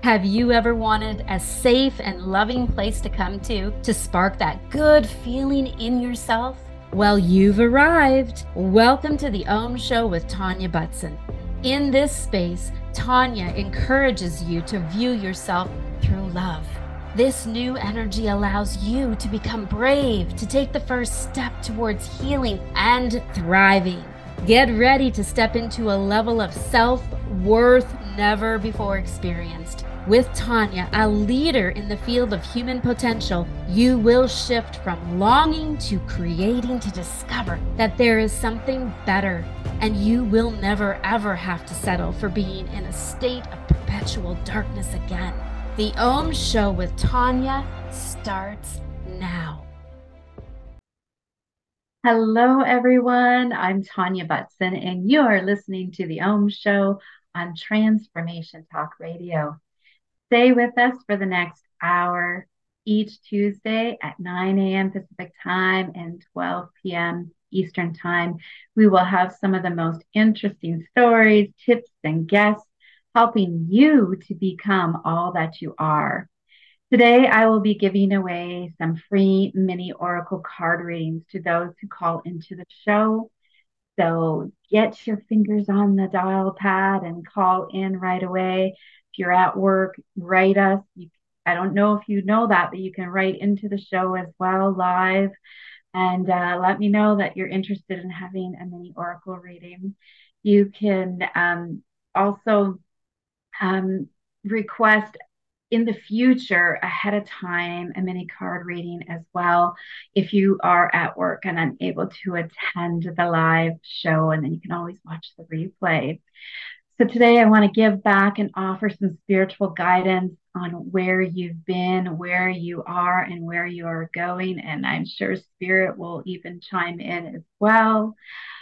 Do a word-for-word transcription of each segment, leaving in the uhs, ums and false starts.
Have you ever wanted a safe and loving place to come to to spark that good feeling in yourself? Well, you've arrived. Welcome to the Om Show with Tanya Butson. In this space, Tanya encourages you to view yourself through love. This new energy allows you to become brave, to take the first step towards healing and thriving. Get ready to step into a level of self-worth never before experienced. With Tanya, a leader in the field of human potential, you will shift from longing to creating to discover that there is something better, and you will never ever have to settle for being in a state of perpetual darkness again. The Om Show with Tanya starts now. Hello, everyone. I'm Tanya Butson, and you are listening to the Om Show on Transformation Talk Radio. Stay with us for the next hour each Tuesday at nine a.m. Pacific Time and twelve p.m. Eastern Time. We will have some of the most interesting stories, tips, and guests helping you to become all that you are. Today, I will be giving away some free mini Oracle card readings to those who call into the show. So get your fingers on the dial pad and call in right away. If you're at work, write us. You, I don't know if you know that, but you can write into the show as well live and uh, let me know that you're interested in having a mini Oracle reading. You can um, also um, request in the future ahead of time a mini card reading as well if you are at work and unable to attend the live show, and then you can always watch the replay. So today I want to give back and offer some spiritual guidance on where you've been, where you are, and where you are going, and I'm sure spirit will even chime in as well.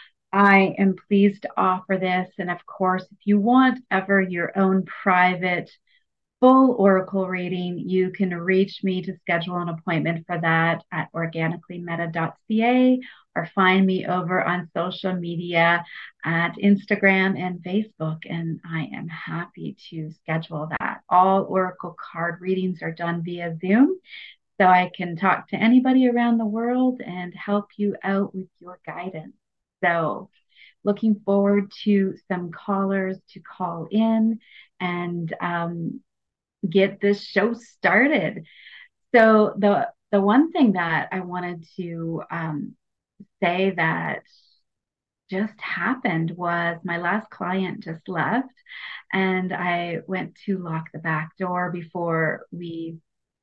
I am pleased to offer this, and of course, if you want ever your own private full Oracle reading, you can reach me to schedule an appointment for that at organically meta dot c a or find me over on social media at Instagram and Facebook, and I am happy to schedule that. All Oracle card readings are done via Zoom, so I can talk to anybody around the world and help you out with your guidance. So looking forward to some callers to call in and um, get this show started. So the the one thing that I wanted to um, say that just happened was my last client just left, and I went to lock the back door before we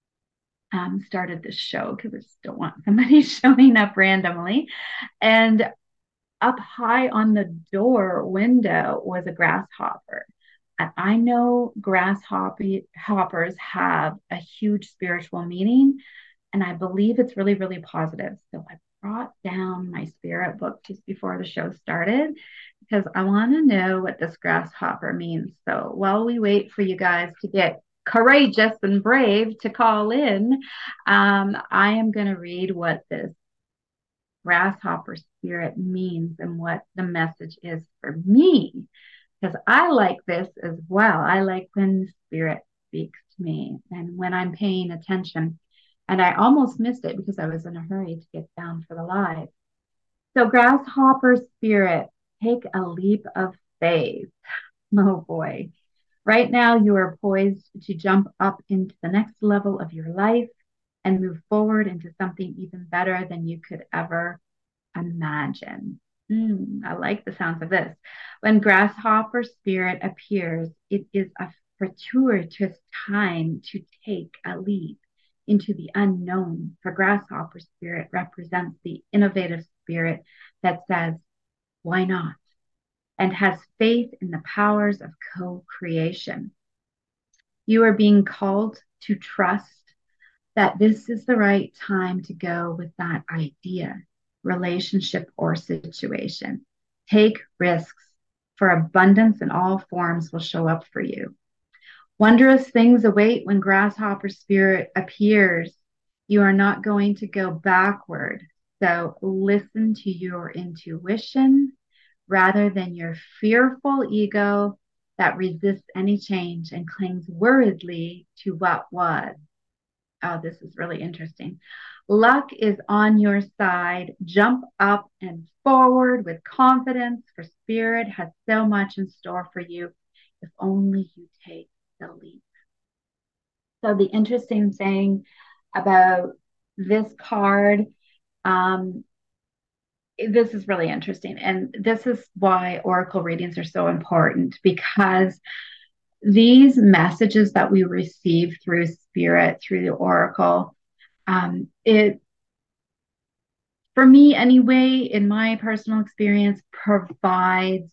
um, started the show because I just don't want somebody showing up randomly. And up high on the door window was a grasshopper. And I know grasshoppers have a huge spiritual meaning, and I believe it's really, really positive. So I brought down my spirit book just before the show started because I want to know what this grasshopper means. So while we wait for you guys to get courageous and brave to call in, um, I am going to read what this grasshopper spirit means and what the message is for me, because I like this as well. I like when spirit speaks to me and when I'm paying attention. And I almost missed it because I was in a hurry to get down for the live. So, grasshopper spirit, take a leap of faith. Oh boy. Right now, you are poised to jump up into the next level of your life and move forward into something even better than you could ever imagine. Mm, I like the sounds of this. When grasshopper spirit appears, it is a fortuitous time to take a leap into the unknown. For grasshopper spirit represents the innovative spirit that says, why not? And has faith in the powers of co-creation. You are being called to trust that this is the right time to go with that idea, relationship, or situation. Take risks, for abundance in all forms will show up for you. Wondrous things await when grasshopper spirit appears. You are not going to go backward. So listen to your intuition rather than your fearful ego that resists any change and clings worriedly to what was. Oh, this is really interesting. Luck is on your side. Jump up and forward with confidence, for Spirit has so much in store for you if only you take the leap. So, the interesting thing about this card, um, this is really interesting. And this is why oracle readings are so important, because these messages that we receive through Spirit, through the oracle, um, it, for me anyway, in my personal experience, provides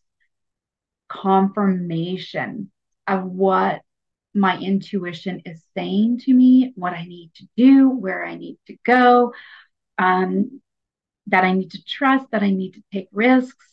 confirmation of what my intuition is saying to me, what I need to do, where I need to go, um, that I need to trust, that I need to take risks.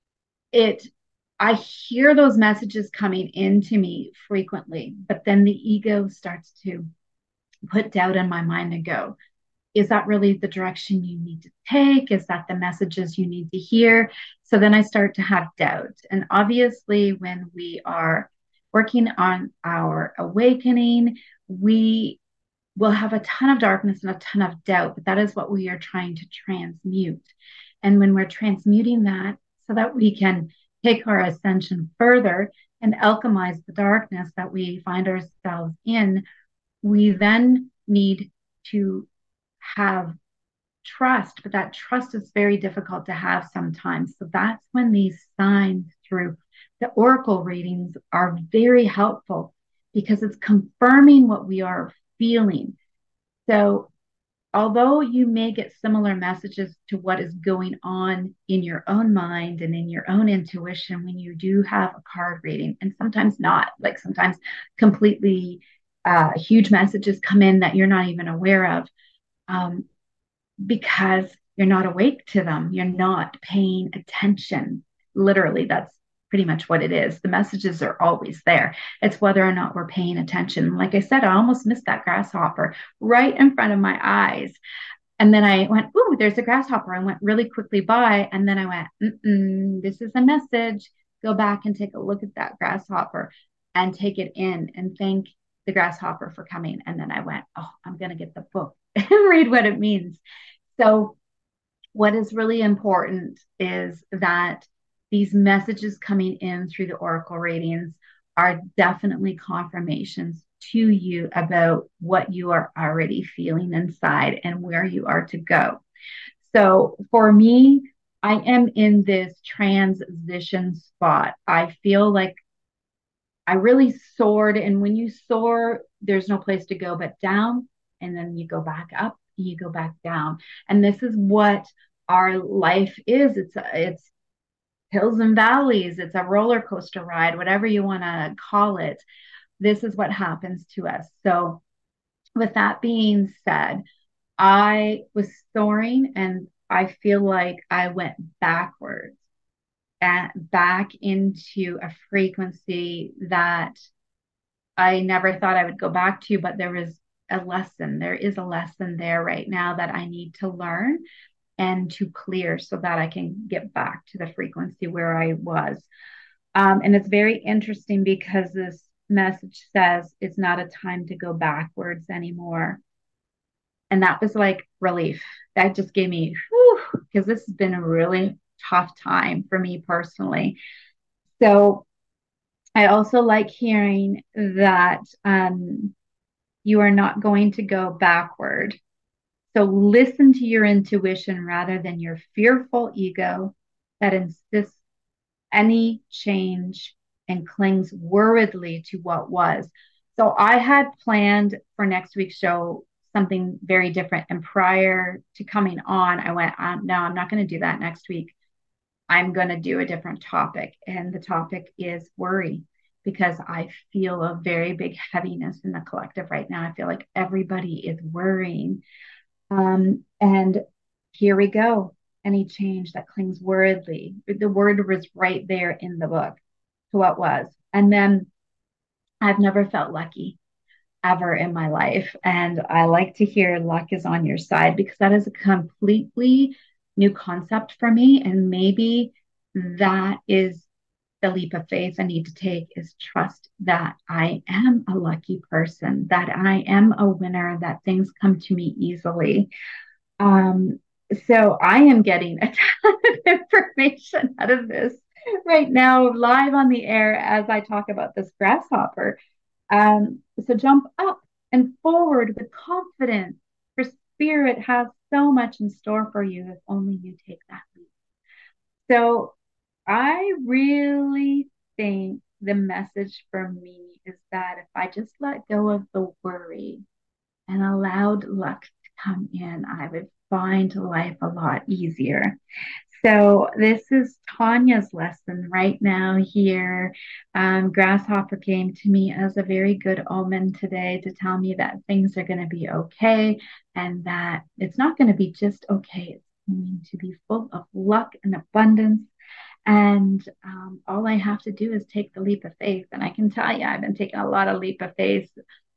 It, I hear those messages coming into me frequently, but then the ego starts to put doubt in my mind and go, is that really the direction you need to take? Is that the messages you need to hear? So then I start to have doubt. And obviously, when we are working on our awakening, we will have a ton of darkness and a ton of doubt, but that is what we are trying to transmute. And when we're transmuting that so that we can take our ascension further and alchemize the darkness that we find ourselves in, we then need to have trust, but that trust is very difficult to have sometimes. So that's when these signs through the oracle readings are very helpful, because it's confirming what we are feeling. So although you may get similar messages to what is going on in your own mind and in your own intuition when you do have a card reading, and sometimes not, like sometimes completely uh, huge messages come in that you're not even aware of, um, because you're not awake to them. You're not paying attention. Literally, that's pretty much what it is. The messages are always there. It's whether or not we're paying attention. Like I said, I almost missed that grasshopper right in front of my eyes. And then I went, ooh, there's a grasshopper. I went really quickly by. And then I went, mm-mm, this is a message. Go back and take a look at that grasshopper and take it in and thank the grasshopper for coming. And then I went, oh, I'm going to get the book and read what it means. So what is really important is that these messages coming in through the oracle readings are definitely confirmations to you about what you are already feeling inside and where you are to go. So for me, I am in this transition spot. I feel like I really soared. And when you soar, there's no place to go but down. And then you go back up and you go back down. And this is what our life is. It's, it's hills and valleys. It's a roller coaster ride, whatever you want to call it. This is what happens to us. So with that being said, I was soaring and I feel like I went backwards and back into a frequency that I never thought I would go back to, but there was a lesson. There is a lesson there right now that I need to learn and to clear so that I can get back to the frequency where I was. Um, and it's very interesting because this message says it's not a time to go backwards anymore. And that was like relief. That just gave me, because this has been a really tough time for me personally. So I also like hearing that um, you are not going to go backward. So listen to your intuition rather than your fearful ego that insists any change and clings worriedly to what was. So I had planned for next week's show something very different. And prior to coming on, I went, um, no, I'm not going to do that next week. I'm going to do a different topic. And the topic is worry, because I feel a very big heaviness in the collective right now. I feel like everybody is worrying. Um, and here we go. Any change that clings worriedly. The word was right there in the book to what was. And then I've never felt lucky ever in my life. And I like to hear luck is on your side, because that is a completely new concept for me. And maybe that is the leap of faith I need to take is trust that I am a lucky person, that I am a winner, that things come to me easily. Um, so I am getting a ton of information out of this right now, live on the air as I talk about this grasshopper. Um, so jump up and forward with confidence. For spirit has so much in store for you if only you take that leap. So I really think the message for me is that if I just let go of the worry and allowed luck to come in, I would find life a lot easier. So this is Tanya's lesson right now here. Um, Grasshopper came to me as a very good omen today to tell me that things are going to be okay and that it's not going to be just okay. It's going to be full of luck and abundance. And um, all I have to do is take the leap of faith. And I can tell you, I've been taking a lot of leap of faith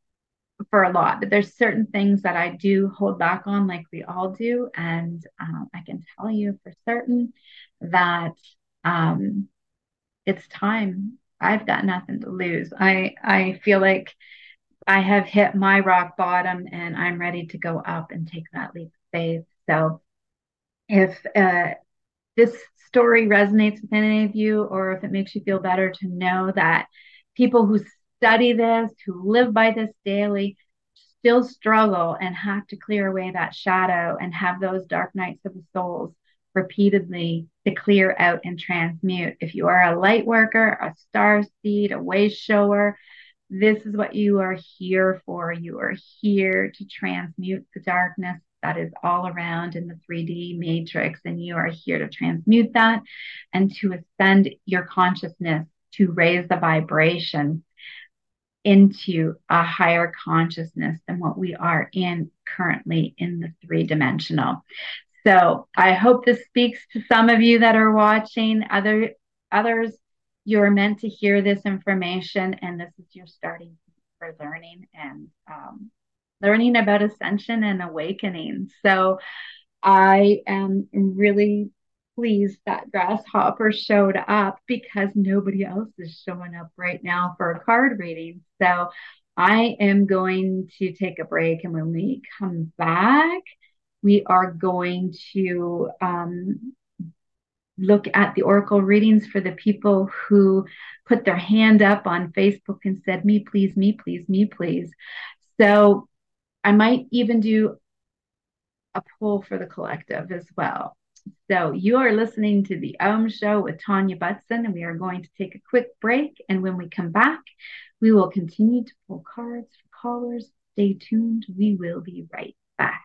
for a lot, but there's certain things that I do hold back on, like we all do. And um, I can tell you for certain that um, it's time. I've got nothing to lose. I, I feel like I have hit my rock bottom and I'm ready to go up and take that leap of faith. So if uh, this story resonates with any of you, or if it makes you feel better to know that people who study this, who live by this daily, still struggle and have to clear away that shadow and have those dark nights of the souls repeatedly to clear out and transmute. If you are a light worker, a star seed, a way shower, this is what you are here for. You are here to transmute the darkness that is all around in the three D matrix, and you are here to transmute that and to ascend your consciousness, to raise the vibration into a higher consciousness than what we are in currently in the three-dimensional. So I hope this speaks to some of you that are watching. Other others, you're meant to hear this information, and this is your starting for learning and um, learning about ascension and awakening. So I am really pleased that Grasshopper showed up because nobody else is showing up right now for a card reading. So I am going to take a break, and when we come back, we are going to um, look at the oracle readings for the people who put their hand up on Facebook and said, me, please, me, please, me, please. So I might even do a poll for the collective as well. So you are listening to the Om Show with Tanya Butson, and we are going to take a quick break. And when we come back, we will continue to pull cards for callers. Stay tuned. We will be right back.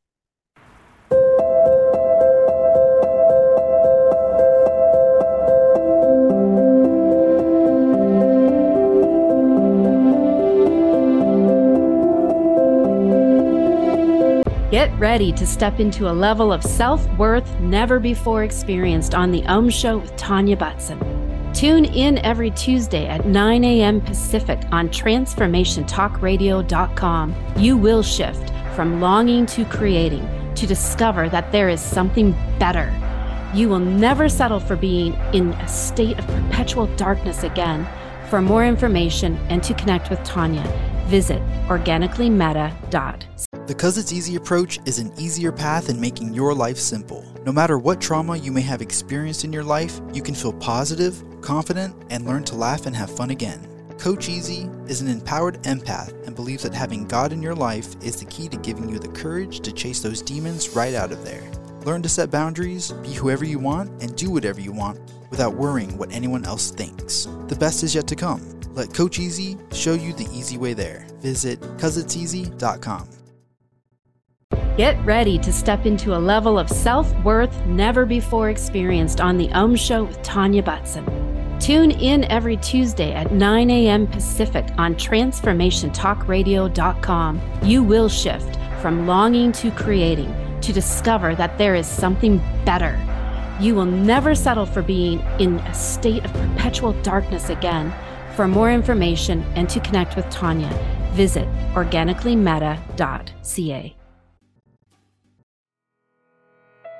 Get ready to step into a level of self-worth never before experienced on The Om Show with Tanya Butson. Tune in every Tuesday at nine a.m. Pacific on transformation talk radio dot com. You will shift from longing to creating to discover that there is something better. You will never settle for being in a state of perpetual darkness again. For more information and to connect with Tanya, visit organically meta dot com. The Cuz It's Easy approach is an easier path in making your life simple. No matter what trauma you may have experienced in your life, you can feel positive, confident, and learn to laugh and have fun again. Coach Easy is an empowered empath and believes that having God in your life is the key to giving you the courage to chase those demons right out of there. Learn to set boundaries, be whoever you want, and do whatever you want without worrying what anyone else thinks. The best is yet to come. Let Coach Easy show you the easy way there. Visit cuz it's easy dot com. Get ready to step into a level of self-worth never before experienced on The Om Show with Tanya Butson. Tune in every Tuesday at nine a.m. Pacific on transformation talk radio dot com. You will shift from longing to creating to discover that there is something better. You will never settle for being in a state of perpetual darkness again. For more information and to connect with Tanya, visit organically meta dot c a.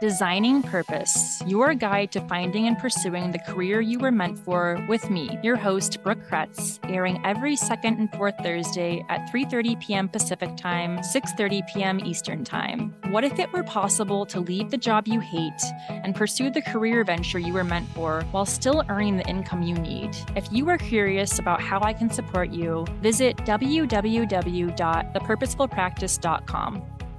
Designing Purpose, your guide to finding and pursuing the career you were meant for, with me, your host, Brooke Kretz, airing every second and fourth Thursday at three thirty p.m. Pacific Time, six thirty p.m. Eastern Time. What if it were possible to leave the job you hate and pursue the career venture you were meant for while still earning the income you need? If you are curious about how I can support you, visit w w w dot the purposeful practice dot com.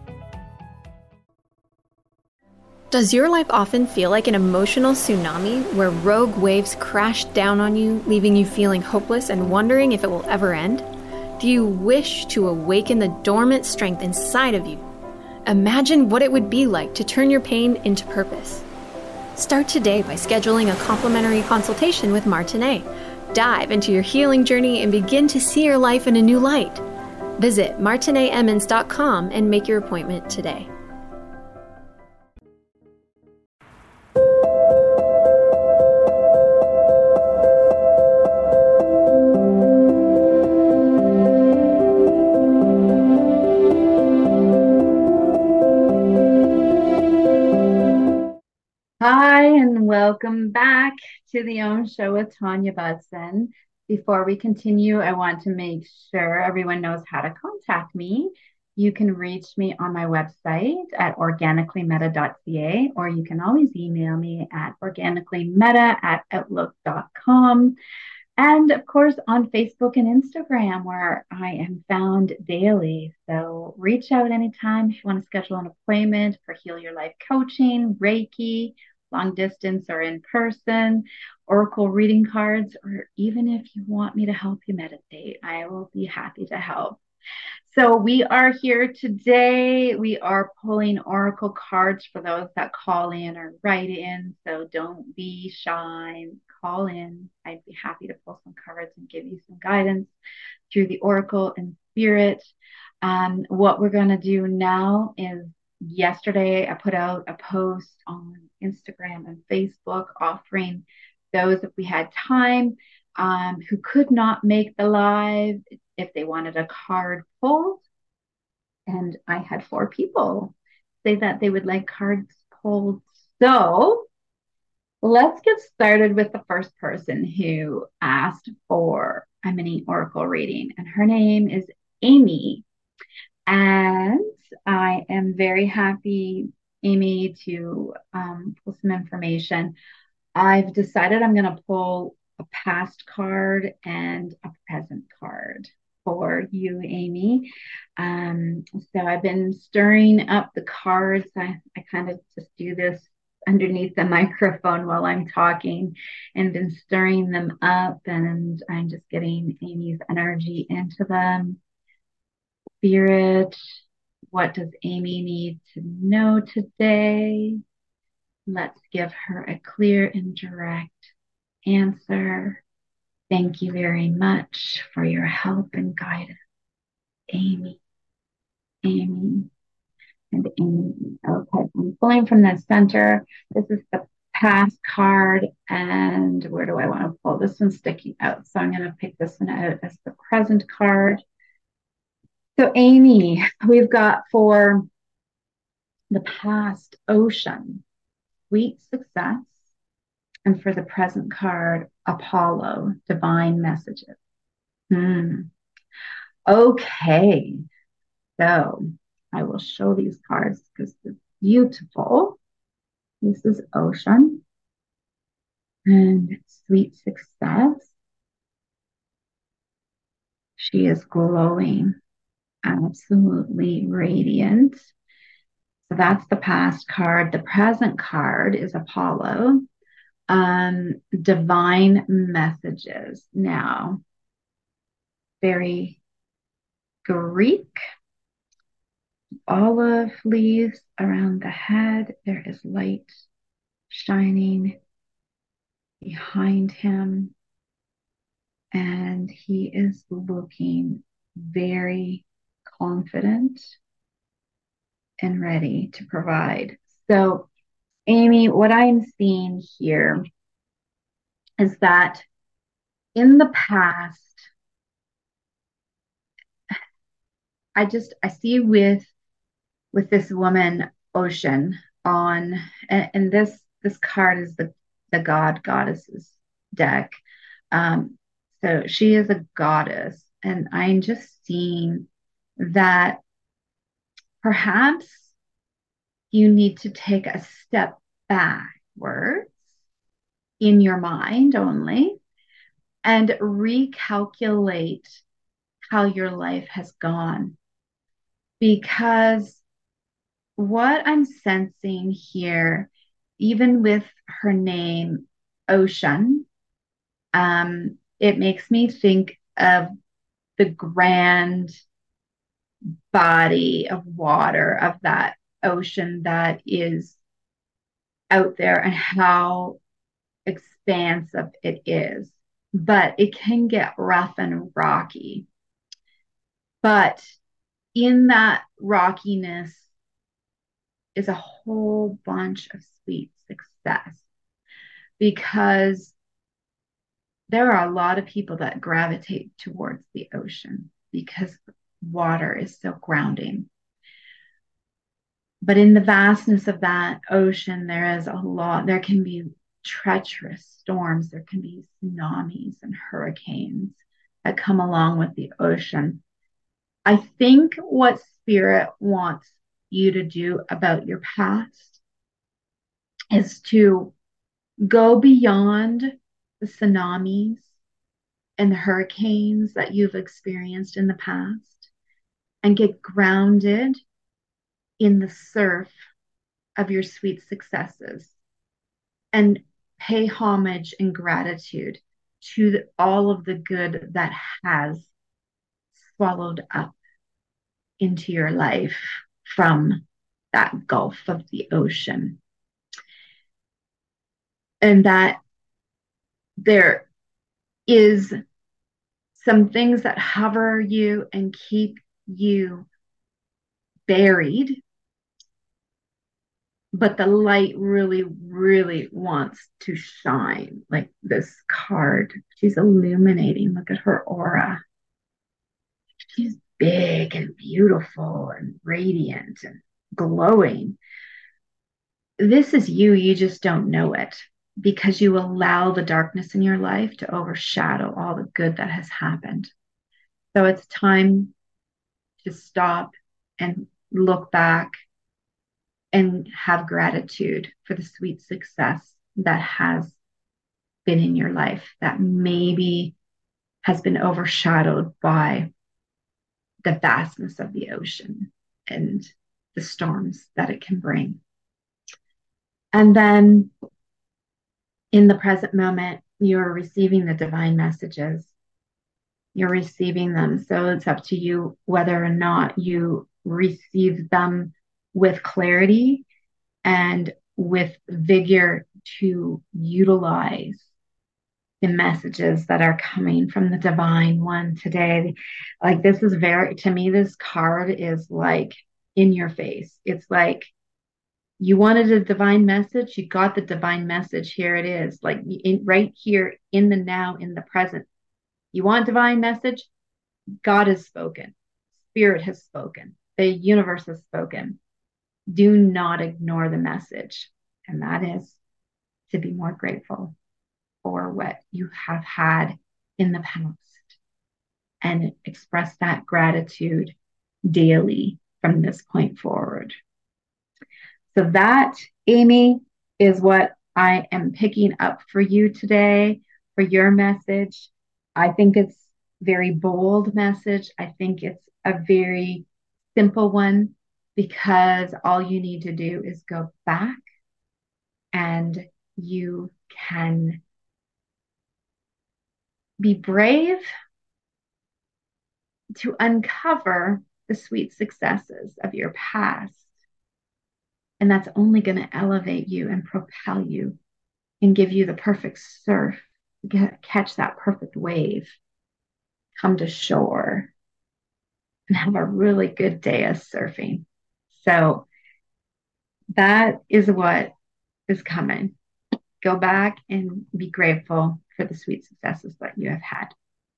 Does your life often feel like an emotional tsunami where rogue waves crash down on you, leaving you feeling hopeless and wondering if it will ever end? Do you wish to awaken the dormant strength inside of you? Imagine what it would be like to turn your pain into purpose. Start today by scheduling a complimentary consultation with Martinet. Dive into your healing journey and begin to see your life in a new light. Visit martinet emmons dot com and make your appointment today. Hi, and welcome back to the Om Show with Tanya Budson. Before we continue, I want to make sure everyone knows how to contact me. You can reach me on my website at organically meta dot c a, or you can always email me at organically meta at outlook dot com. And of course, on Facebook and Instagram, where I am found daily. So reach out anytime if you want to schedule an appointment for Heal Your Life coaching, Reiki, long distance or in person, Oracle reading cards, or even if you want me to help you meditate, I will be happy to help. So we are here today. We are pulling Oracle cards for those that call in or write in. So don't be shy. Call in. I'd be happy to pull some cards and give you some guidance through the Oracle and Spirit. Um, what we're going to do now is, yesterday I put out a post on Instagram and Facebook offering those, if we had time, um, who could not make the live, if they wanted a card pulled. And I had four people say that they would like cards pulled. So let's get started with the first person who asked for a mini Oracle reading. And her name is Amy. And I am very happy, Amy, to um, pull some information. I've decided I'm going to pull a past card and a present card for you, Amy. Um, so I've been stirring up the cards. I, I kind of just do this underneath the microphone while I'm talking, and been stirring them up, and I'm just getting Amy's energy into them. Spirit, what does Amy need to know today? Let's give her a clear and direct answer. Thank you very much for your help and guidance, Amy, Amy, and Amy. Okay, I'm pulling from the center. This is the past card, and where do I want to pull? This one's sticking out, so I'm going to pick this one out as the present card. So Amy, we've got for the past, Ocean, sweet success. And for the present card, Apollo, divine messages. Hmm. Okay. So I will show these cards because they're beautiful. This is Ocean and sweet success. She is glowing, absolutely radiant. So that's the past card. The present card is Apollo, um, divine messages. Now, very Greek, olive leaves around the head. There is light shining behind him, and he is looking very confident and ready to provide. So, Amy, what I'm seeing here is that in the past, I just, I see with, with this woman, Ocean, on, and, and this this card is the the God Goddesses deck. Um, so she is a goddess, and I'm just seeing that perhaps you need to take a step backwards in your mind only and recalculate how your life has gone. Because what I'm sensing here, even with her name, Ocean, um, it makes me think of the grand body of water of that ocean that is out there and how expansive it is. But it can get rough and rocky. But in that rockiness is a whole bunch of sweet success, because there are a lot of people that gravitate towards the ocean because water is so grounding. But in the vastness of that ocean, there is a lot, there can be treacherous storms, there can be tsunamis and hurricanes that come along with the ocean. I think what Spirit wants you to do about your past is to go beyond the tsunamis and the hurricanes that you've experienced in the past and get grounded in the surf of your sweet successes and pay homage and gratitude to the, all of the good that has swallowed up into your life from that gulf of the ocean. And that there is some things that hover you and keep you buried, but the light really, really wants to shine. Like this card, she's illuminating. Look at her aura. She's big and beautiful and radiant and glowing. This is you, you just don't know it, because you allow the darkness in your life to overshadow all the good that has happened. So it's time to stop and look back and have gratitude for the sweet success that has been in your life, that maybe has been overshadowed by the vastness of the ocean and the storms that it can bring. And then in the present moment, you're receiving the divine messages. You're receiving them. So it's up to you whether or not you receive them with clarity and with vigor to utilize the messages that are coming from the divine one today. Like this is very, to me, this card is like in your face. It's like you wanted a divine message, you got the divine message. Here it is, like in, right here in the now, in the present. You want divine message? God has spoken. Spirit has spoken. The universe has spoken. Do not ignore the message. And that is to be more grateful for what you have had in the past and express that gratitude daily from this point forward. So that, Amy, is what I am picking up for you today, for your message. I think it's a very bold message. I think it's a very simple one, because all you need to do is go back and you can be brave to uncover the sweet successes of your past. And that's only going to elevate you and propel you and give you the perfect surf, get, catch that perfect wave, come to shore, and have a really good day of surfing. So that is what is coming. Go back and be grateful for the sweet successes that you have had.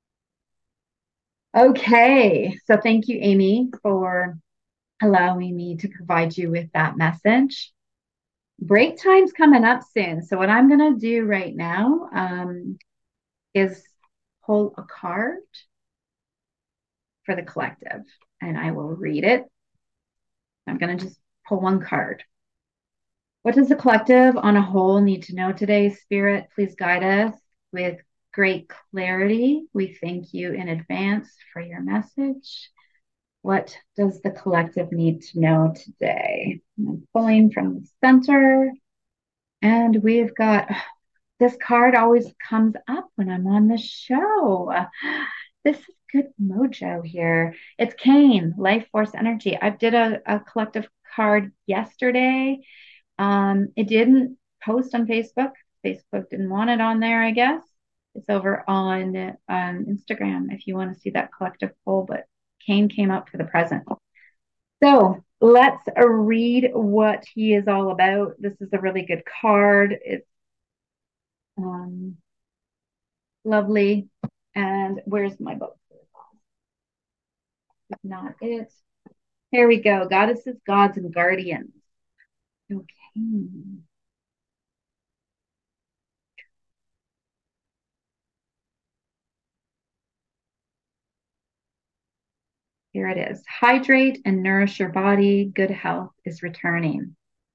Okay, so thank you, Amy, for allowing me to provide you with that message. break time's coming up soon. So what I'm going to do right now um, is pull a card for the collective, and I will read it. I'm going to just pull one card. What does the collective on a whole need to know today? Spirit, please guide us with great clarity. We thank you in advance for your message. What does the collective need to know today? I'm pulling from the center, and we've got this card always comes up when I'm on the show. This is good mojo here. It's Cain, life force energy. I did a, a collective card yesterday. Um, it didn't post on Facebook. Facebook didn't want it on there, I guess. It's over on um, Instagram if you want to see that collective poll, but Cain came up for the present. So let's read what he is all about. This is a really good card. It's um, lovely. And where's my book? It's not it. Here we go. Goddesses, gods, and guardians. Okay. Here it is. Hydrate and nourish your body. Good health is returning.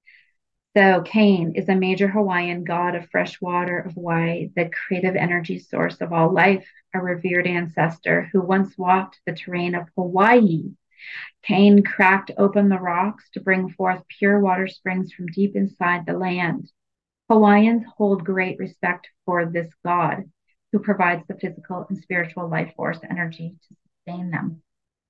So Cain is a major Hawaiian god of fresh water of Hawaii, the creative energy source of all life, a revered ancestor who once walked the terrain of Hawaii. Cain cracked open the rocks to bring forth pure water springs from deep inside the land. Hawaiians hold great respect for this god who provides the physical and spiritual life force energy to sustain them.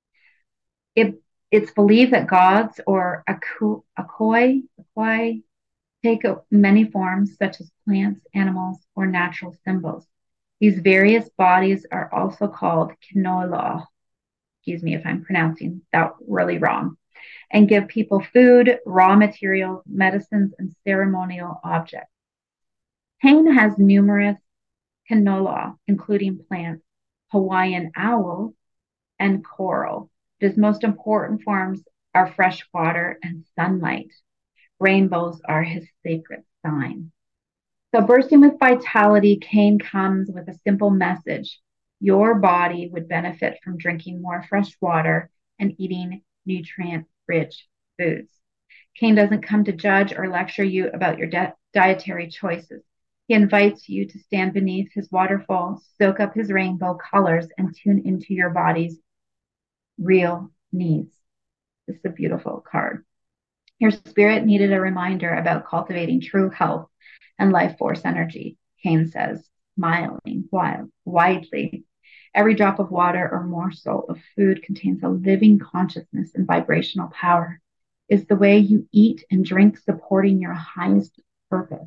It, it's believed that gods or aku, akoi, akoi take many forms, such as plants, animals, or natural symbols. These various bodies are also called kinola, excuse me if I'm pronouncing that really wrong, and give people food, raw materials, medicines, and ceremonial objects. Cain has numerous kinola, including plants, Hawaiian owl, and coral. His most important forms are fresh water and sunlight. Rainbows are his sacred sign. So, bursting with vitality, Cain comes with a simple message. Your body would benefit from drinking more fresh water and eating nutrient-rich foods. Cain doesn't come to judge or lecture you about your di- dietary choices. He invites you to stand beneath his waterfall, soak up his rainbow colors, and tune into your body's real needs. This is a beautiful card. Your spirit needed a reminder about cultivating true health and life force energy, Cain says, smiling wild, widely. Every drop of water or morsel of food contains a living consciousness and vibrational power. Is the way you eat and drink supporting your highest purpose?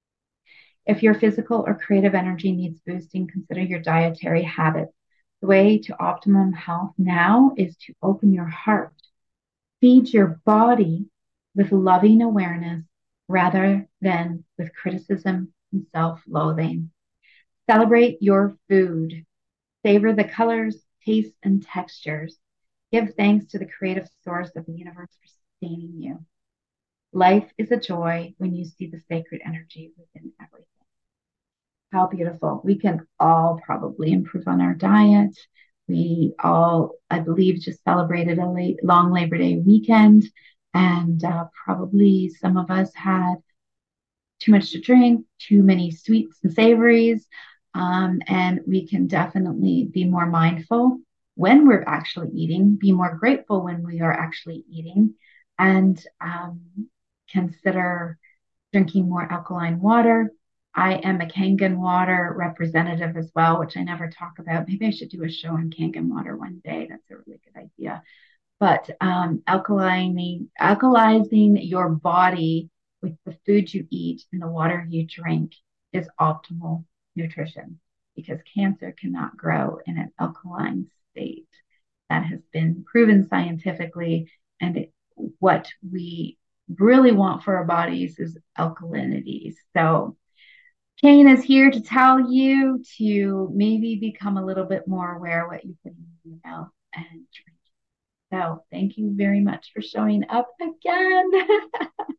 If your physical or creative energy needs boosting, consider your dietary habits. The way to optimum health now is to open your heart. Feed your body with loving awareness rather than with criticism and self-loathing. Celebrate your food. Savor the colors, tastes, and textures. Give thanks to the creative source of the universe for sustaining you. Life is a joy when you see the sacred energy within everything. How beautiful. We can all probably improve on our diet. We all, I believe, just celebrated a late, long Labor Day weekend. And uh, probably some of us had too much to drink, too many sweets and savories. Um, and we can definitely be more mindful when we're actually eating, be more grateful when we are actually eating, and um, consider drinking more alkaline water. I am a Kangen water representative as well, which I never talk about. Maybe I should do a show on Kangen water one day. That's a really good idea. But um, alkalizing, alkalizing your body with the food you eat and the water you drink is optimal nutrition, because cancer cannot grow in an alkaline state. That has been proven scientifically. And it, what we really want for our bodies is alkalinity. So Cain is here to tell you to maybe become a little bit more aware of what you put in your mouth and drink. So thank you very much for showing up again.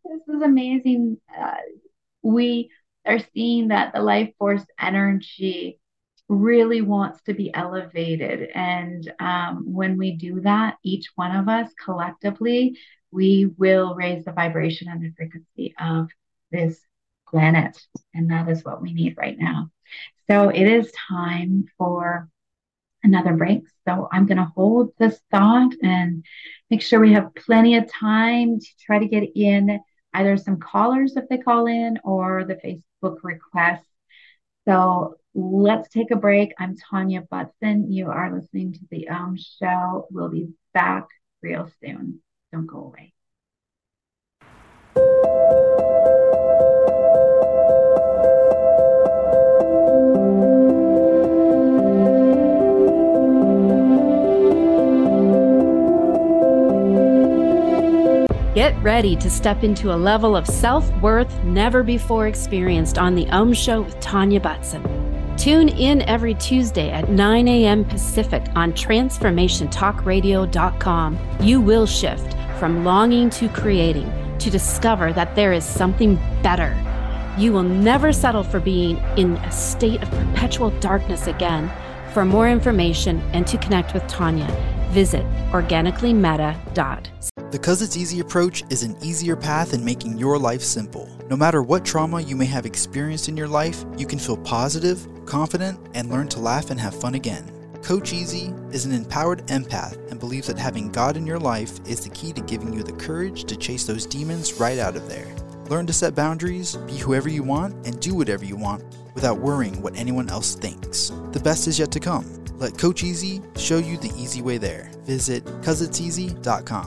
This is amazing. Uh, we are seeing that the life force energy really wants to be elevated. And um, when we do that, each one of us collectively, we will raise the vibration and the frequency of this planet. And that is what we need right now. So it is time for another break. So I'm going to hold this thought and make sure we have plenty of time to try to get in either some callers if they call in or the Facebook requests. So let's take a break. I'm Tanya Butson. You are listening to the Om Show. We'll be back real soon. Don't go away. Get ready to step into a level of self-worth never before experienced on The Om Show with Tanya Butson. Tune in every Tuesday at nine a.m. Pacific on transformation talk radio dot com. You will shift from longing to creating to discover that there is something better. You will never settle for being in a state of perpetual darkness again. For more information and to connect with Tanya, visit organically meta dot com. The Cuz It's Easy approach is an easier path in making your life simple. No matter what trauma you may have experienced in your life, you can feel positive, confident, and learn to laugh and have fun again. Coach Easy is an empowered empath and believes that having God in your life is the key to giving you the courage to chase those demons right out of there. Learn to set boundaries, be whoever you want, and do whatever you want without worrying what anyone else thinks. The best is yet to come. Let Coach Easy show you the easy way there. Visit cuz it's easy dot com.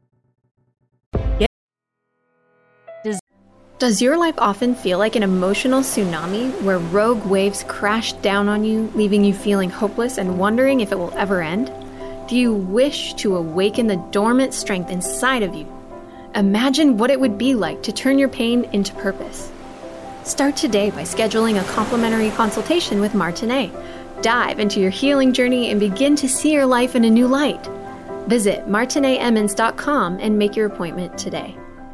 Does your life often feel like an emotional tsunami where rogue waves crash down on you, leaving you feeling hopeless and wondering if it will ever end? Do you wish to awaken the dormant strength inside of you? Imagine what it would be like to turn your pain into purpose. Start today by scheduling a complimentary consultation with Martinet. Dive into your healing journey and begin to see your life in a new light. Visit martinet emmons dot com and make your appointment today.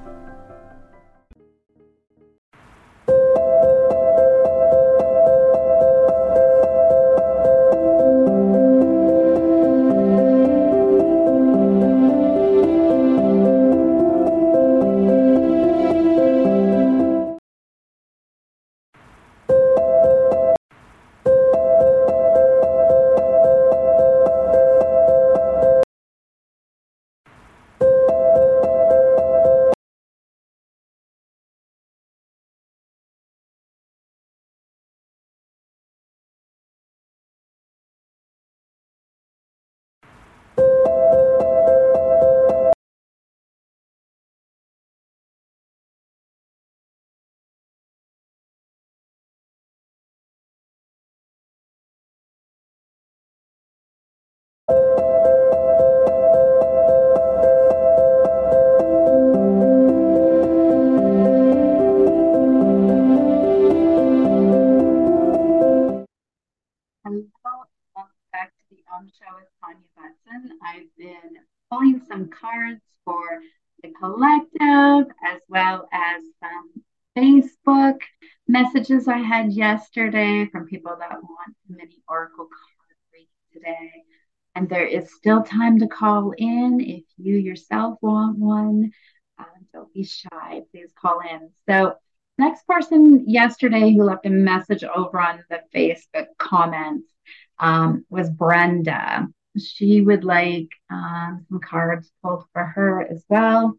I've been pulling some cards for the collective as well as some Facebook messages I had yesterday from people that want a mini oracle card reading today. And there is still time to call in if you yourself want one. Uh, don't be shy. Please call in. So next person yesterday who left a message over on the Facebook comments um, was Brenda. She would like um, some cards pulled for her as well.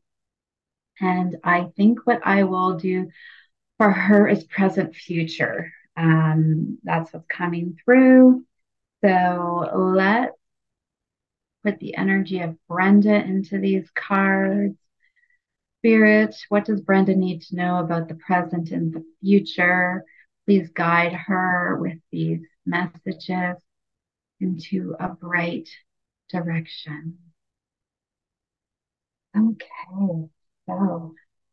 And I think what I will do for her is present future. Um, that's what's coming through. So let's put the energy of Brenda into these cards. Spirit, what does Brenda need to know about the present and the future? Please guide her with these messages into a bright direction. Okay, so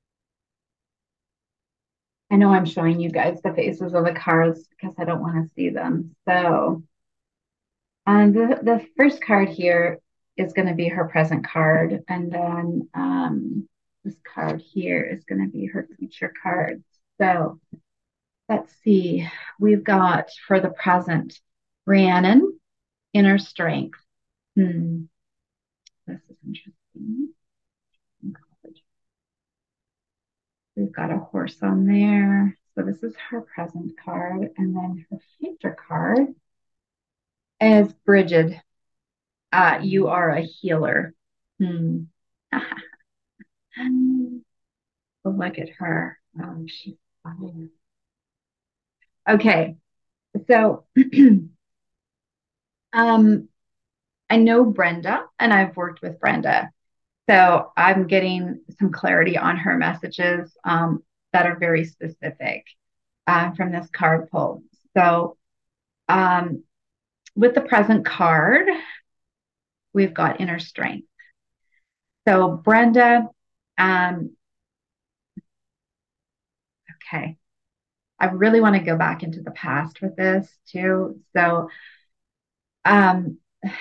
I know I'm showing you guys the faces of the cards because I don't want to see them. So um, the, the first card here is going to be her present card. And then um, This card here is going to be her future card. So let's see. We've got for the present, Rhiannon, inner strength. Hmm. This is interesting. We've got a horse on there. So this is her present card. And then her future card is Bridget. Uh, you are a healer. Hmm. Oh, look at her. Oh, she's fine. Okay. So um, I know Brenda and I've worked with Brenda. So I'm getting some clarity on her messages um, that are very specific uh, from this card pull. So um, with the present card, we've got inner strength. So Brenda, um, okay, I really want to go back into the past with this too. So um,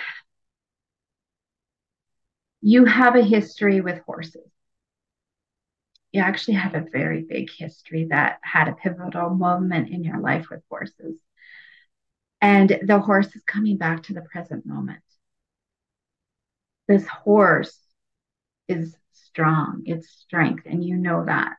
you have a history with horses. You actually have a very big history that had a pivotal moment in your life with horses. And the horse is coming back to the present moment. This horse is strong, it's strength, and you know that.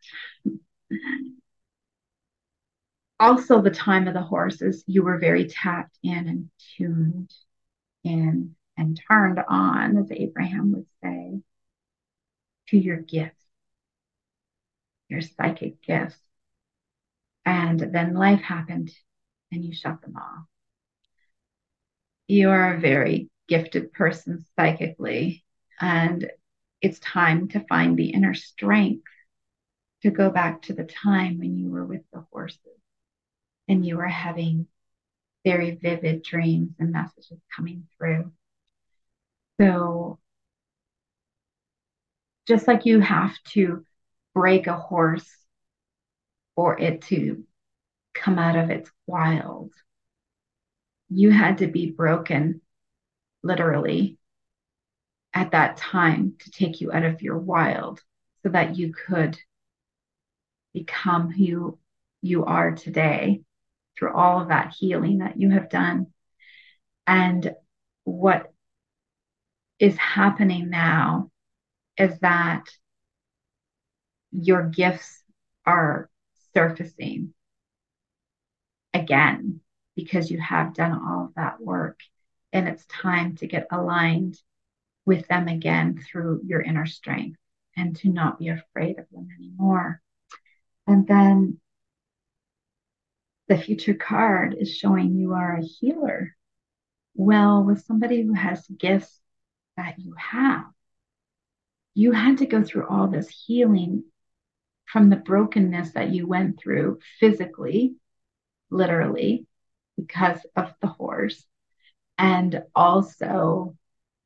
Also, the time of the horses, you were very tapped in and tuned in and turned on, as Abraham would say, to your gifts, your psychic gifts. And then life happened and you shut them off. You are a very gifted person psychically, and it's time to find the inner strength to go back to the time when you were with the horses and you were having very vivid dreams and messages coming through. So just like you have to break a horse for it to come out of its wild, you had to be broken literally at that time to take you out of your wild so that you could become who you, you are today through all of that healing that you have done. And what is happening now is that your gifts are surfacing again because you have done all of that work, and it's time to get aligned with them again through your inner strength and to not be afraid of them anymore. And then the future card is showing you are a healer. Well, with somebody who has gifts that you have, you had to go through all this healing from the brokenness that you went through physically, literally, because of the horse, and also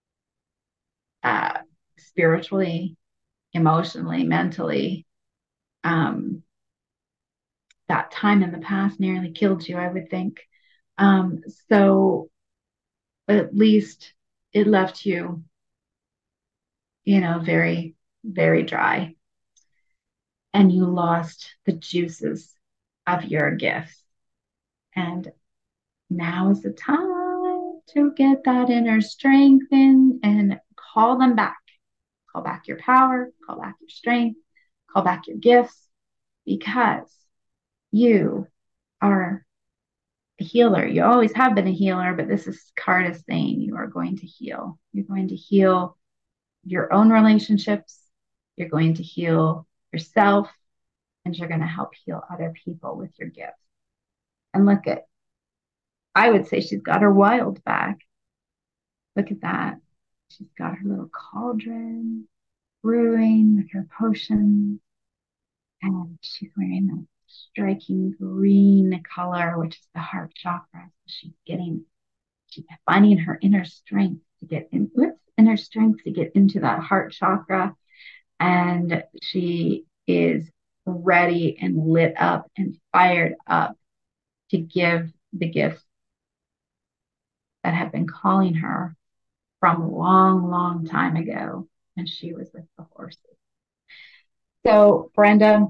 uh, spiritually, emotionally, mentally. Um, that time in the past nearly killed you, I would think. Um, so at least it left you, you know, very, very dry. And you lost the juices of your gifts. And now is the time to get that inner strength in and call them back. Call back your power, call back your strength, call back your gifts, because you are a healer. You always have been a healer, but this is card is saying you are going to heal. You're going to heal your own relationships. You're going to heal yourself, and you're going to help heal other people with your gifts. And look at, I would say she's got her wild back. Look at that. She's got her little cauldron brewing with her potions. And she's wearing a striking green color, which is the heart chakra. So she's getting, she's finding her inner strength to get in, oops, inner strength to get into that heart chakra. And she is ready and lit up and fired up to give the gifts that have been calling her from a long, long time ago when she was with the horses. So, Brenda,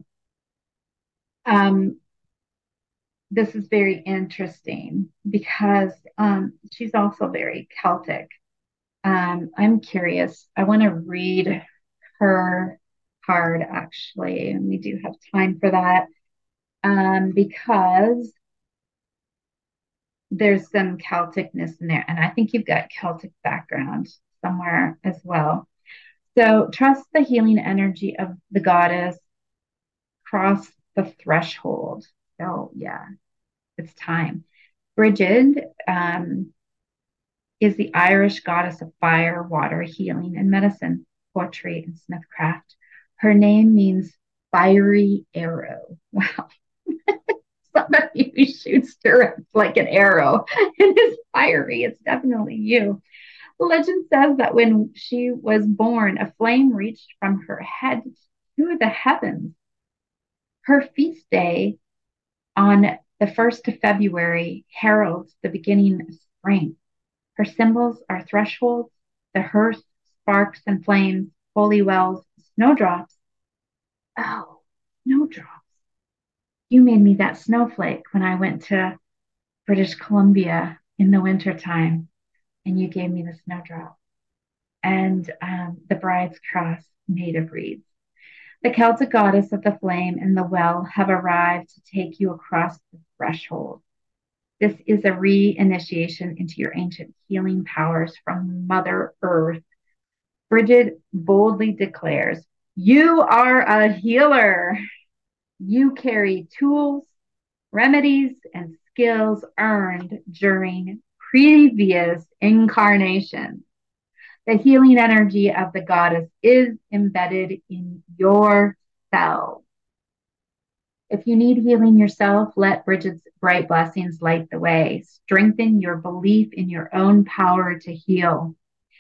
um, this is very interesting because um, she's also very Celtic. Um, I'm curious. I want to read her card, actually, and we do have time for that um, because there's some Celticness in there, and I think you've got Celtic background somewhere as well. So trust the healing energy of the goddess. Cross the threshold. So yeah, it's time. Bridget um, is the Irish goddess of fire, water, healing, and medicine, poetry, and smithcraft. Her name means fiery arrow. Wow. Somebody who shoots direct like an arrow and is fiery. It's definitely you. The legend says that when she was born, a flame reached from her head to the heavens. Her feast day on the first of February heralds the beginning of spring. Her symbols are thresholds, the hearth, sparks and flames, holy wells, snowdrops. Oh, snowdrops. You made me that snowflake when I went to British Columbia in the wintertime, and you gave me the snowdrop and um, the bride's cross made of reeds. The Celtic goddess of the flame and the well have arrived to take you across the threshold. This is a re-initiation into your ancient healing powers from Mother Earth. Bridget boldly declares, you are a healer. You carry tools, remedies, and skills earned during previous incarnations. The healing energy of the goddess is embedded in your cells. If you need healing yourself, let Bridget's bright blessings light the way. Strengthen your belief in your own power to heal.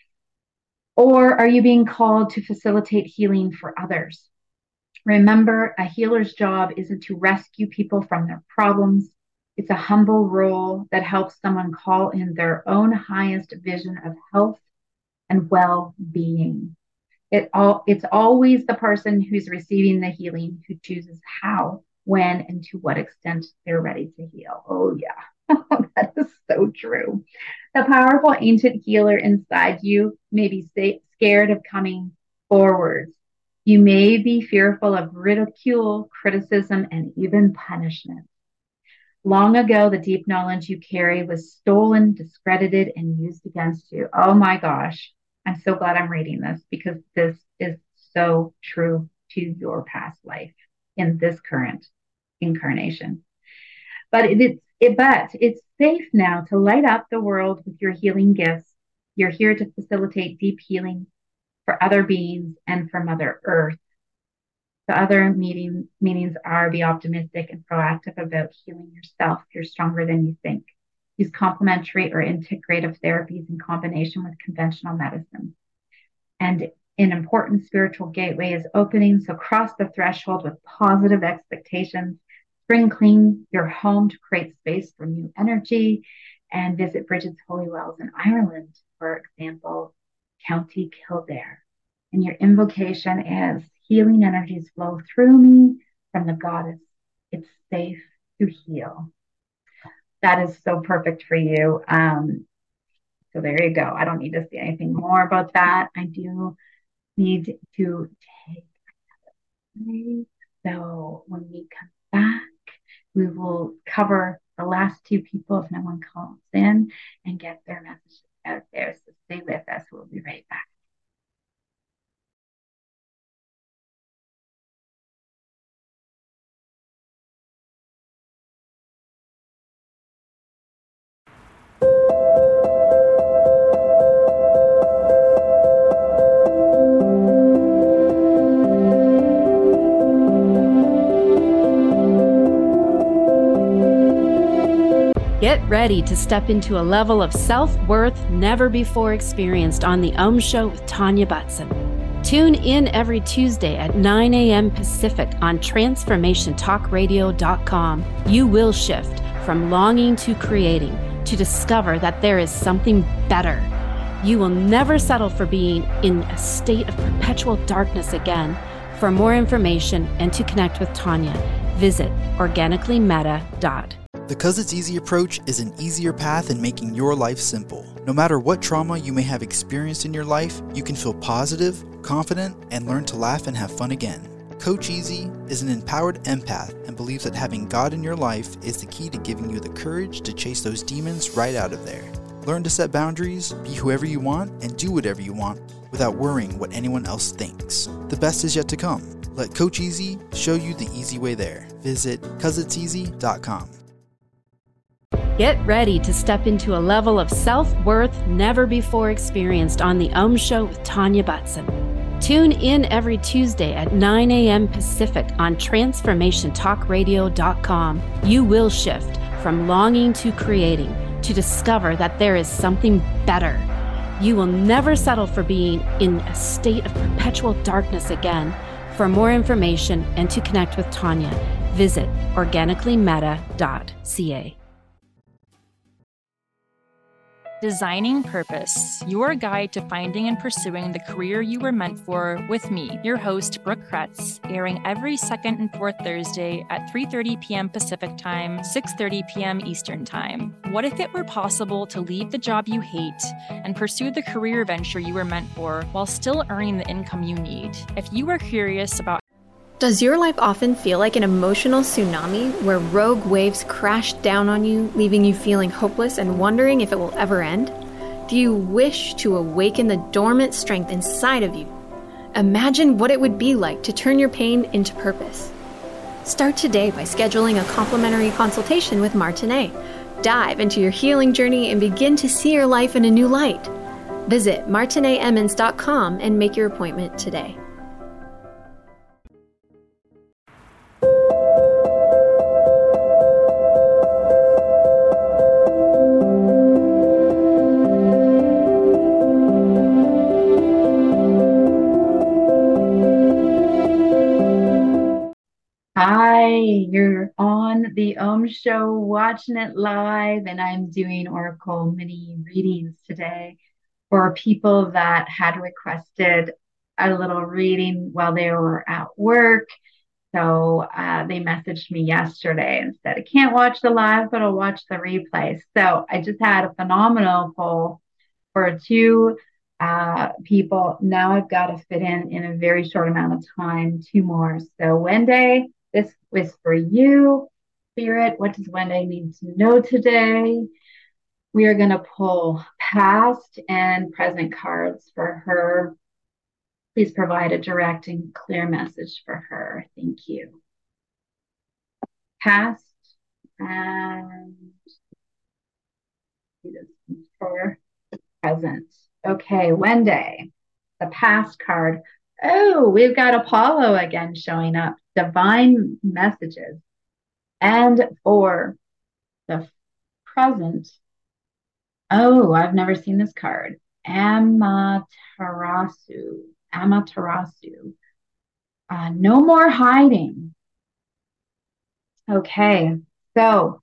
Or are you being called to facilitate healing for others? Remember, a healer's job isn't to rescue people from their problems. It's a humble role that helps someone call in their own highest vision of health and well-being. It all, it's always the person who's receiving the healing who chooses how, when, and to what extent they're ready to heal. Oh, yeah, that is so true. The powerful ancient healer inside you may be scared of coming forward. You may be fearful of ridicule, criticism, and even punishment. Long ago, the deep knowledge you carry was stolen, discredited, and used against you. Oh my gosh. I'm so glad I'm reading this because this is so true to your past life in this current incarnation. But it, it's it, but it's safe now to light up the world with your healing gifts. You're here to facilitate deep healing for other beings and for Mother Earth. The other meaning, meanings are be optimistic and proactive about healing yourself. You're stronger than you think. Use complementary or integrative therapies in combination with conventional medicine. And an important spiritual gateway is opening, so cross the threshold with positive expectations. Spring clean your home to create space for new energy, and visit Bridget's Holy Wells in Ireland, for example, County Kildare. And your invocation is, healing energies flow through me from the goddess. It's safe to heal. That is so perfect for you. Um, so there you go. I don't need to say anything more about that. I do need to take a break. So when we come back, we will cover the last two people if no one calls in and get their message out there. So stay with us. We'll be right back. Get ready to step into a level of self-worth never before experienced on The Om Show with Tanya Butson. Tune in every Tuesday at nine a.m. Pacific on transformation talk radio dot com. You will shift from longing to creating to discover that there is something better. You will never settle for being in a state of perpetual darkness again. For more information and to connect with Tanya, visit organically meta dot. The Cuz It's Easy approach is an easier path in making your life simple. No matter what trauma you may have experienced in your life, you can feel positive, confident, and learn to laugh and have fun again. Coach Easy is an empowered empath and believes that having God in your life is the key to giving you the courage to chase those demons right out of there. Learn to set boundaries, be whoever you want, and do whatever you want without worrying what anyone else thinks. The best is yet to come. Let Coach Easy show you the easy way there. Visit cuz it's easy dot com. Get ready to step into a level of self-worth never before experienced on The Om Show with Tanya Butson. Tune in every Tuesday at nine a.m. Pacific on transformation talk radio dot com. You will shift from longing to creating to discover that there is something better. You will never settle for being in a state of perpetual darkness again. For more information and to connect with Tanya, visit organically meta dot c a. Designing Purpose, your guide to finding and pursuing the career you were meant for, with me, your host, Brooke Kretz, airing every second and fourth Thursday at three thirty p.m. Pacific Time, six thirty p.m. Eastern Time. What if it were possible to leave the job you hate and pursue the career venture you were meant for while still earning the income you need? If you are curious about Does your life often feel like an emotional tsunami where rogue waves crash down on you, leaving you feeling hopeless and wondering if it will ever end? Do you wish to awaken the dormant strength inside of you? Imagine what it would be like to turn your pain into purpose. Start today by scheduling a complimentary consultation with Martinet. Dive into your healing journey and begin to see your life in a new light. Visit martinet emmons dot com and make your appointment today. Hi, you're on the Om Show, watching it live, and I'm doing Oracle mini readings today for people that had requested a little reading while they were at work. So uh, they messaged me yesterday and said, I can't watch the live, but I'll watch the replay. So I just had a phenomenal poll for two uh, people. Now I've got to fit in in a very short amount of time, two more. So Wendy, this was for you, Spirit. What does Wendy need to know today? We are going to pull past and present cards for her. Please provide a direct and clear message for her. Thank you. Past and for present. Okay, Wendy, the past card. Oh, we've got Apollo again showing up. Divine messages. And for the present, oh, I've never seen this card. Amaterasu. Amaterasu. Uh, no more hiding. Okay, so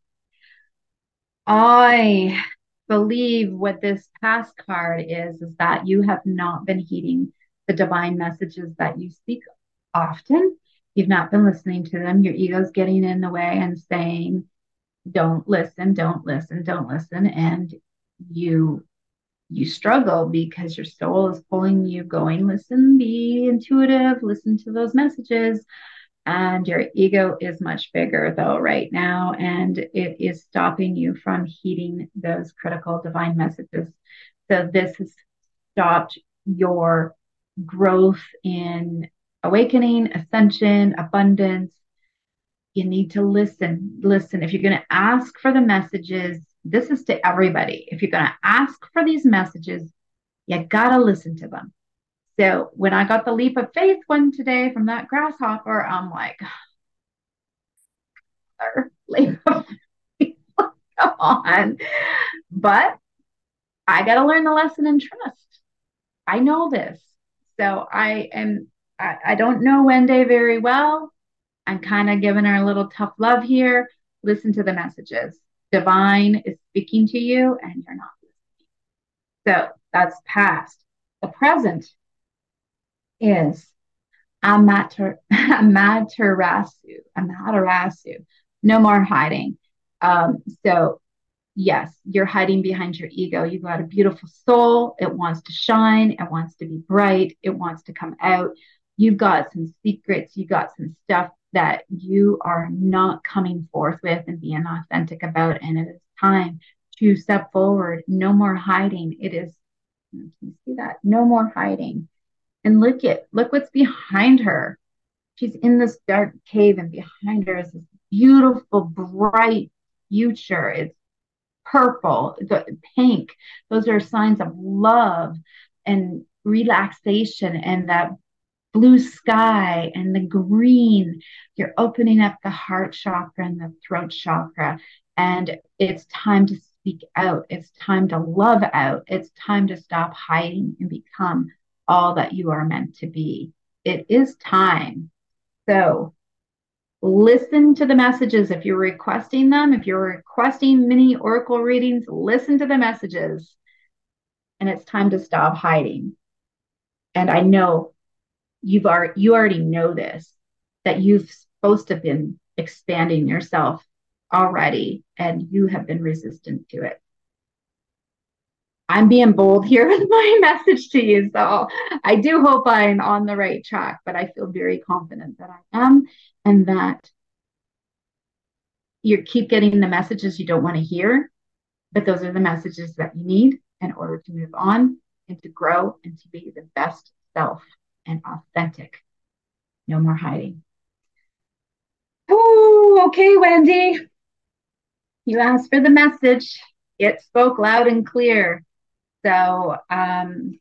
I believe what this past card is, is that you have not been heeding the divine messages that you speak often. You've not been listening to them. Your ego's getting in the way and saying, don't listen, don't listen, don't listen. And you you struggle because your soul is pulling you, going, listen, be intuitive, listen to those messages. And your ego is much bigger though right now, and it is stopping you from heeding those critical divine messages. So this has stopped your growth in awakening, ascension, abundance. You need to listen. Listen. If you're going to ask for the messages, this is to everybody. If you're going to ask for these messages, you got to listen to them. So when I got the leap of faith one today from that grasshopper, I'm like, leap of faith, come on. But I got to learn the lesson and trust. I know this. So I am, I, I don't know Wendy very well. I'm kind of giving her a little tough love here. Listen to the messages. Divine is speaking to you and you're not listening. So that's past. The present is, Amater, Amaterasu, Amaterasu. No more hiding. Um, so yes, you're hiding behind your ego. You've got a beautiful soul. It wants to shine. It wants to be bright. It wants to come out. You've got some secrets. You've got some stuff that you are not coming forth with and being authentic about. And it is time to step forward. No more hiding. It is, can you see that? No more hiding. And look at, look what's behind her. She's in this dark cave, and behind her is this beautiful, bright future. It's purple, the pink. Those are signs of love and relaxation, and that blue sky and the green. You're opening up the heart chakra and the throat chakra. And it's time to speak out. It's time to love out. It's time to stop hiding and become all that you are meant to be. It is time. So listen to the messages. If you're requesting them, if you're requesting mini oracle readings, listen to the messages. And it's time to stop hiding. And I know you've already, you already know this, that you've supposed to have been expanding yourself already, and you have been resistant to it. I'm being bold here with my message to you. So I do hope I'm on the right track, but I feel very confident that I am, and that you keep getting the messages you don't want to hear, but those are the messages that you need in order to move on and to grow and to be the best self and authentic. No more hiding. Oh, okay, Wendy. You asked for the message. It spoke loud and clear. So, um,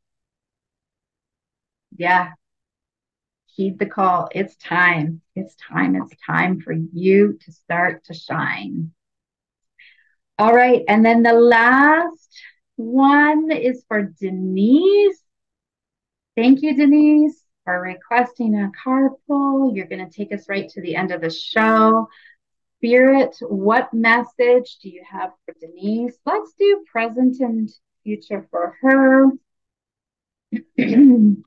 yeah, heed the call. It's time. It's time. It's time for you to start to shine. All right. And then the last one is for Denise. Thank you, Denise, for requesting a card pull. You're going to take us right to the end of the show. Spirit, what message do you have for Denise? Let's do present and future for her. Denise,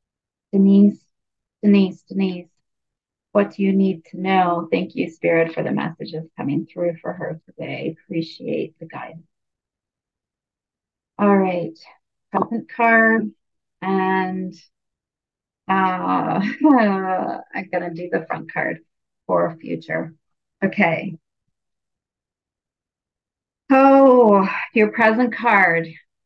Denise, Denise, what do you need to know? Thank you, Spirit, for the messages coming through for her today. Appreciate the guidance. All right, present card, and uh, I'm going to do the front card for future. Okay. Oh, your present card.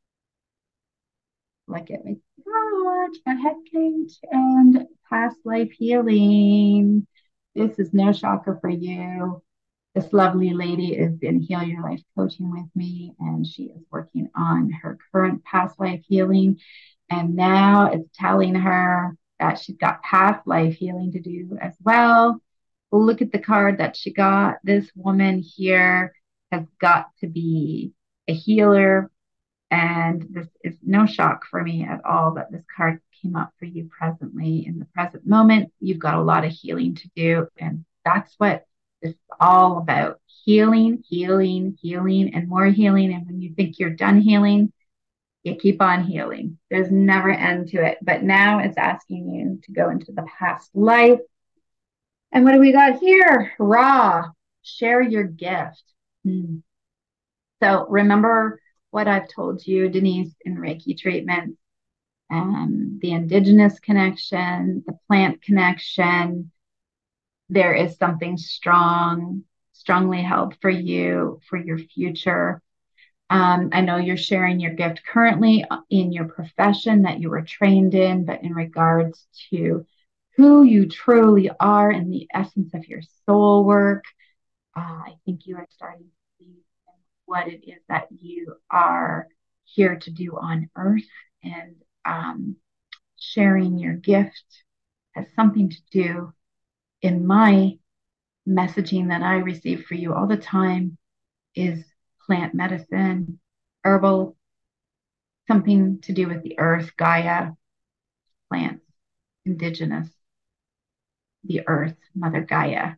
Look at me. God, my head cage and past life healing. This is no shocker for you. This lovely lady is in Heal Your Life coaching with me, and she is working on her current past life healing. And now it's telling her that she's got past life healing to do as well. Well, look at the card that she got. This woman here has got to be a healer. And this is no shock for me at all that this card came up for you presently in the present moment. You've got a lot of healing to do. And that's what this is all about. Healing, healing, healing, and more healing. And when you think you're done healing, you keep on healing. There's never end to it. But now it's asking you to go into the past life. And what do we got here? Raw. Share your gift. Hmm. So remember what I've told you, Denise, in Reiki treatment, um, the indigenous connection, the plant connection. There is something strong, strongly held for you, for your future. Um, I know you're sharing your gift currently in your profession that you were trained in, but in regards to who you truly are and the essence of your soul work, uh, I think you are starting to see what it is that you are here to do on earth. And um, sharing your gift has something to do in my messaging that I receive for you all the time is plant medicine, herbal, something to do with the earth, Gaia, plants, indigenous, the earth, Mother Gaia.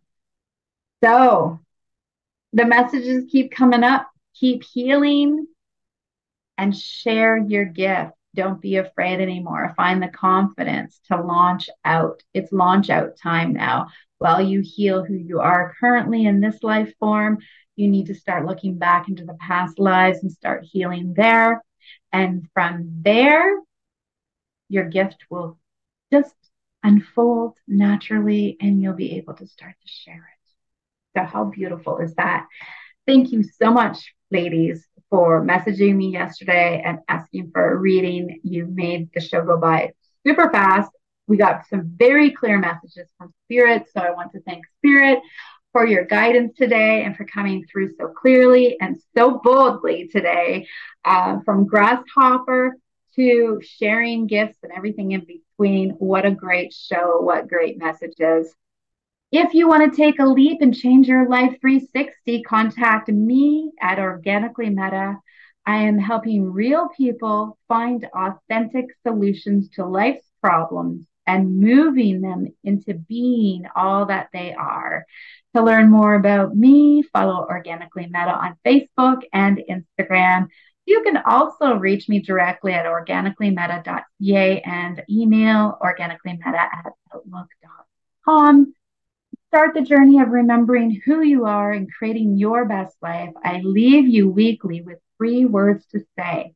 So the messages keep coming up. Keep healing and share your gift. Don't be afraid anymore. Find the confidence to launch out. It's launch out time now. While you heal who you are currently in this life form, you need to start looking back into the past lives and start healing there. And from there, your gift will just unfold naturally and you'll be able to start to share it. So how beautiful is that? Thank you so much, ladies, for messaging me yesterday and asking for a reading. You made the show go by super fast. We got some very clear messages from Spirit. So I want to thank Spirit for your guidance today and for coming through so clearly and so boldly today, uh, from Grasshopper to sharing gifts and everything in between. What a great show. What great messages. If you want to take a leap and change your life three sixty, contact me at Organically Meta. I am helping real people find authentic solutions to life's problems and moving them into being all that they are. To learn more about me, follow Organically Meta on Facebook and Instagram. You can also reach me directly at organically meta dot c a and email organicallymeta at outlook dot com. Start the journey of remembering who you are and creating your best life. I leave you weekly with three words to say.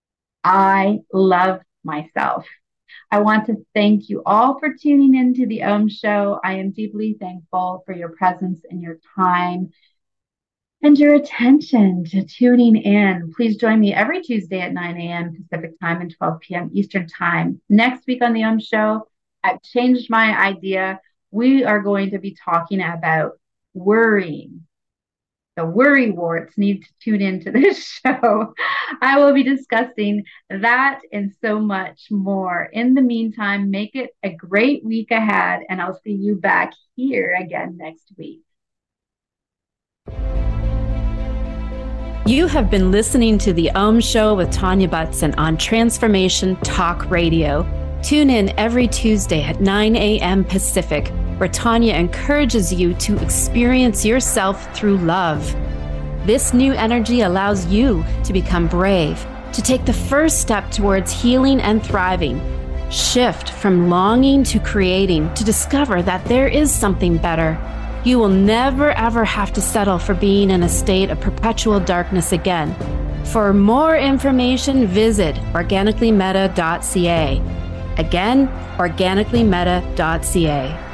I love myself. I want to thank you all for tuning in to the Om Show. I am deeply thankful for your presence and your time and your attention to tuning in. Please join me every Tuesday at nine a.m. Pacific time and twelve p.m. Eastern time. Next week on the Om Show, I've changed my idea. We are going to be talking about worrying. The worry warts need to tune into this show. I will be discussing that and so much more. In the meantime, make it a great week ahead, and I'll see you back here again next week. You have been listening to The Om Show with Tanya Butson on Transformation Talk Radio. Tune in every Tuesday at nine a.m. Pacific, where Tanya encourages you to experience yourself through love. This new energy allows you to become brave, to take the first step towards healing and thriving. Shift from longing to creating, to discover that there is something better. You will never ever have to settle for being in a state of perpetual darkness again. For more information, visit organically meta dot c a. Again, organically meta dot c a.